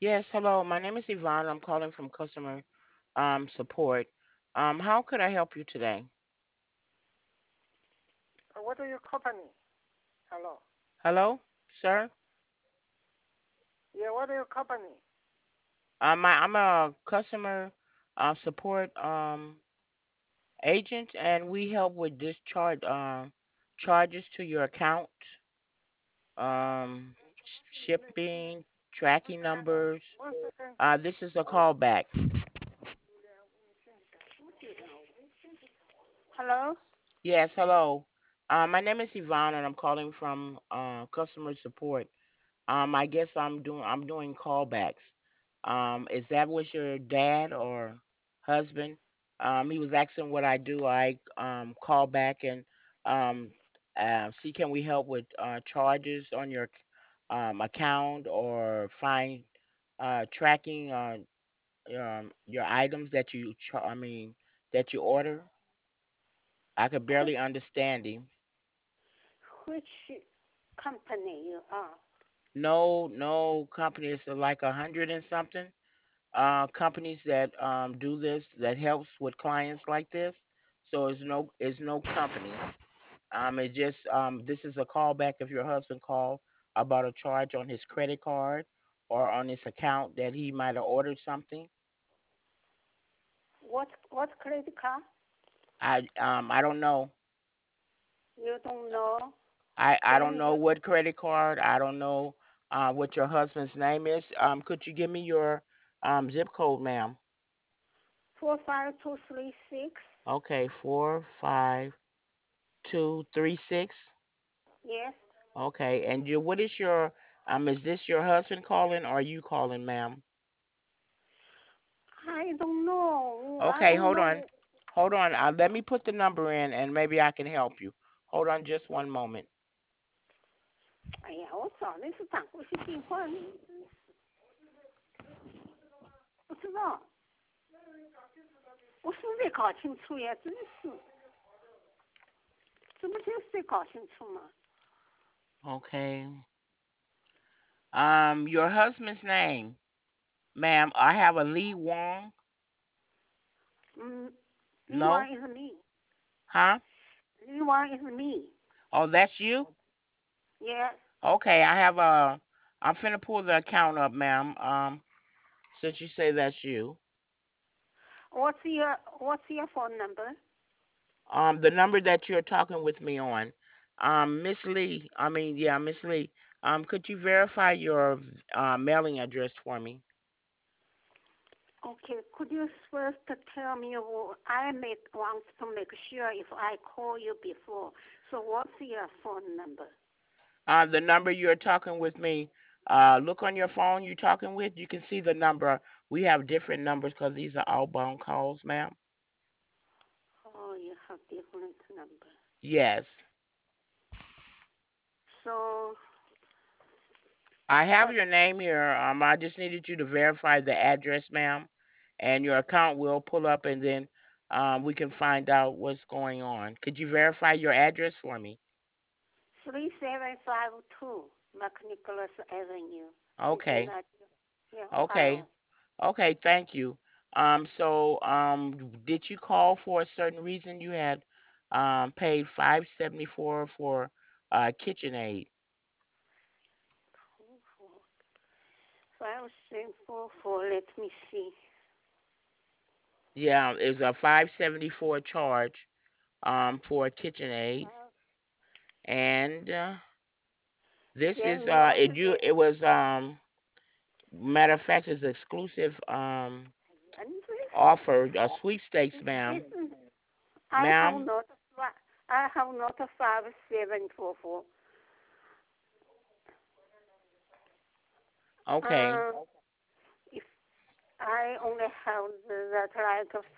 Yes, hello. My name is Yvonne. I'm calling from customer support. How could I help you today? What are your company? Hello. Hello, sir. Yeah, what are your company? I'm a customer support agent, and we help with discharge charges to your account, shipping, tracking numbers. One second. This is a callback. Hello. Yes, hello. My name is Yvonne, and I'm calling from customer support. I guess I'm doing callbacks. Is that with your dad or husband? He was asking what I do. I call back and um see can we help with charges on your account or find tracking your items that that you order. I could Which barely understand him. which company you are? No company is like 100 and something companies that do this that helps with clients like this. So it's no company. It just this is a callback if your husband called about a charge on his credit card or on his account that he might have ordered something. What credit card? I don't know. You don't know. I Then don't know what credit card. I don't know what your husband's name is. Could you give me your zip code, ma'am? 45236. Okay, 45236. Yes. Okay, and what is your is this your husband calling or are you calling, ma'am? I don't know. I Okay, don't hold on. know. Hold on. Let me put the number in and maybe I can help you. Hold on just one moment. 哎呀，我找的是掌柜的电话，你不知道，我是没搞清楚呀，真是，怎么就是得搞清楚嘛？ Okay. Your husband's name, ma'am. I have a Lee Wong. 嗯，Lee No? Wang is me. Huh? Lee Wang is me. Oh, that's you? Yes. Okay, I have a I'm finna pull the account up, ma'am. Since you say that's you. What's your phone number? The number that you're talking with me on. Miss Lee, yeah, Miss Lee. Could you verify your mailing address for me? Okay, could you first tell me I want to make sure if I call you before. So what's your phone number? The number you're talking with me. Look on your phone you're talking with. You can see the number. We have different numbers because these are outbound calls, ma'am. Oh, you have different number. Yes. So, I have but your name here. I just needed you to verify the address, ma'am, and your account will pull up, and then we can find out what's going on. Could you verify your address for me? 3752 McNicholas Avenue. Is that Okay. not? Yeah, Okay. Ohio. Okay. Thank you. Did you call for a certain reason? You had paid 574 for KitchenAid. 5744. Let me see. Yeah, it was a 574 charge for KitchenAid, Well, and this is then what's it was matter of fact it's exclusive offer a sweepstakes, ma'am. Listen, I have Ma'am. not. I have not a 5744. Okay. If I only have that like a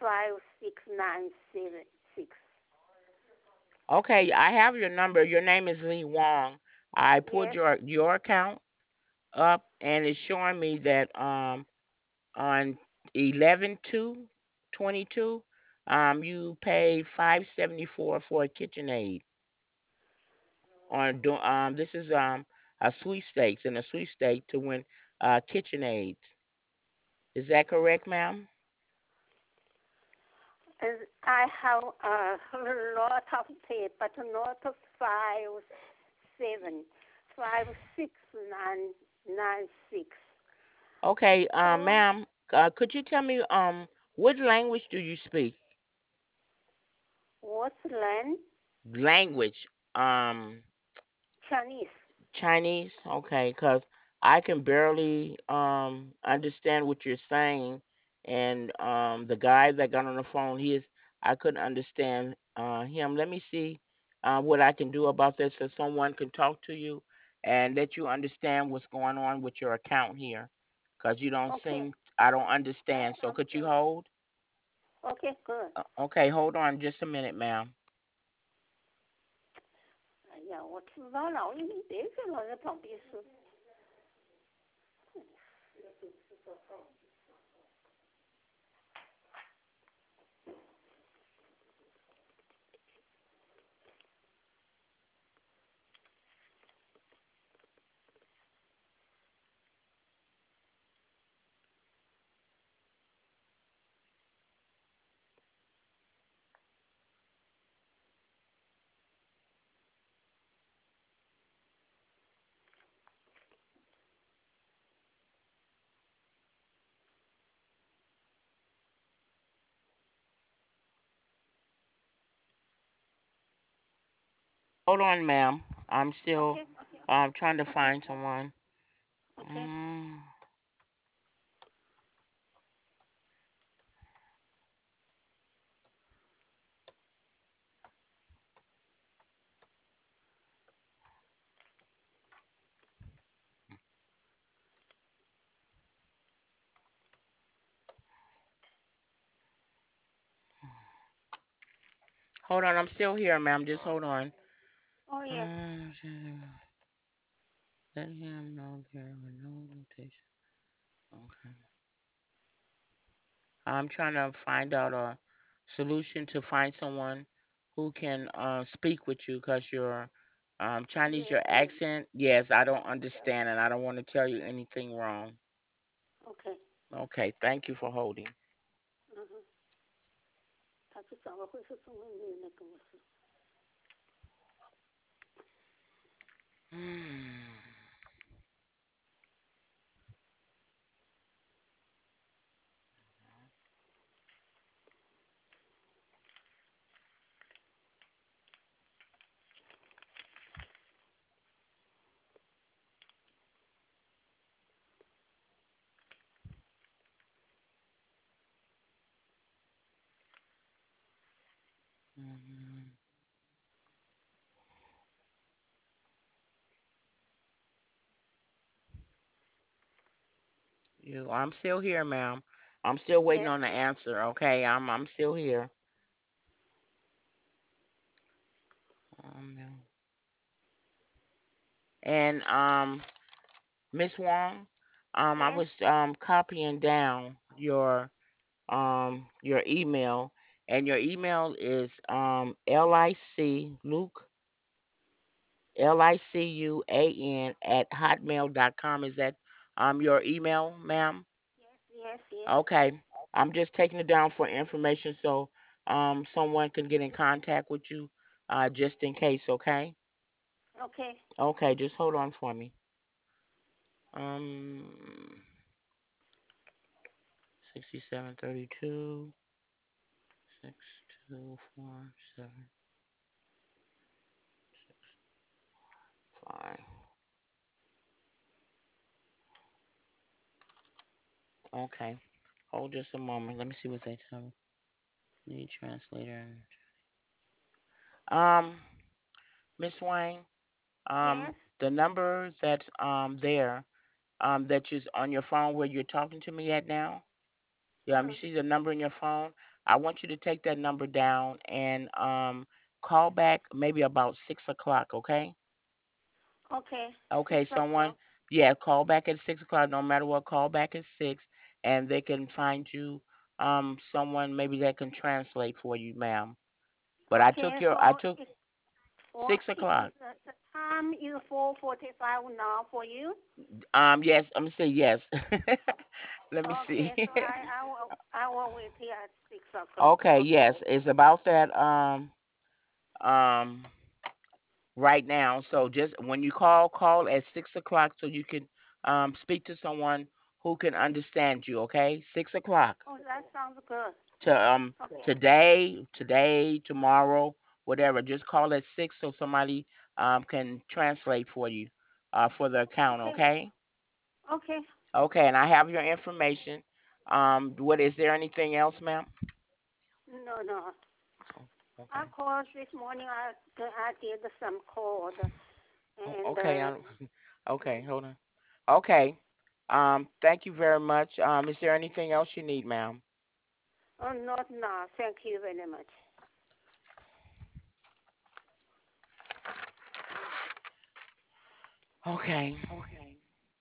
56976. Okay, I have your number. Your name is Lee Wong. I pulled Yes. your account up and it's showing me that on 11/2/22 you paid 574 for a KitchenAid this is a sweepstakes and a sweepstake to win KitchenAid. Is that correct, ma'am? And I have a lot of tape, but not 57, 56996. Okay, Oh, ma'am, could you tell me what language do you speak? what's land? Language. Um, Chinese. Chinese, okay, cause I can barely understand what you're saying, and the guy that got on the phone, I couldn't understand him. Let me see what I can do about this so someone can talk to you and let you understand what's going on with your account here, cause you don't Okay. seem I don't understand. So could you hold? Okay, good. Okay, hold on just a minute, ma'am. 哎呀，我知道了，你别跟老在旁边说。 Hold on, ma'am. I'm still Okay, okay, trying to okay, find someone. okay. Mm. Hold on, I'm still here, ma'am. Just hold on. Oh yes. Let him know there were no limitations. Okay. I'm trying to find out a solution to find someone who can speak with you because your Chinese, Yes, your yes. accent, yes, I don't understand and I don't want to tell you anything wrong. Okay. Okay, thank you for holding. 嗯哼，他去找个会说中文的人来跟我说。 I'm still here, ma'am. I'm still waiting Yes. on the answer. Okay, I'm still here. Yeah. And Miss Wong, I Yes. was copying down your email, and your email is LICUAN at hotmail.com. Is that your email, ma'am? Yes. Yes. Yes. Okay. I'm just taking it down for information so someone can get in contact with you just in case, okay? Okay. Okay, just hold on for me. Um 6732 6247 5. Okay. Hold just a moment. Let me see what they tell me. Need translator. Um, Miss Wang, Yes. the number that's there, that is on your phone where you're talking to me at now. You Uh-huh. see the number in your phone. I want you to take that number down and call back maybe about 6 o'clock. Okay. Okay. Okay. Six Someone, o'clock. yeah, call back at 6 o'clock. No matter what, call back at six, and they can find you someone maybe that can translate for you, ma'am. But Okay. I So took it's what? 6 o'clock. The time is 4:45 now for you. Yes, I'm gonna say yes. Let me Okay, see. so I will wait here at 6 o'clock. Okay, Okay. yes, it's about that um right now. So just when you call at 6 o'clock so you can speak to someone who can understand you. Okay, 6 o'clock Oh, that sounds good. to Okay. today, tomorrow, whatever. Just call at 6 so somebody can translate for you for the account. Okay. Okay. Okay. Okay, and I have your information. What is there anything else, ma'am? No, no. I Okay. called this morning. I did some code and Okay. Okay. Hold on. Okay. Thank you very much. Is there anything else you need, ma'am? oh, not now. Thank you very much. Okay.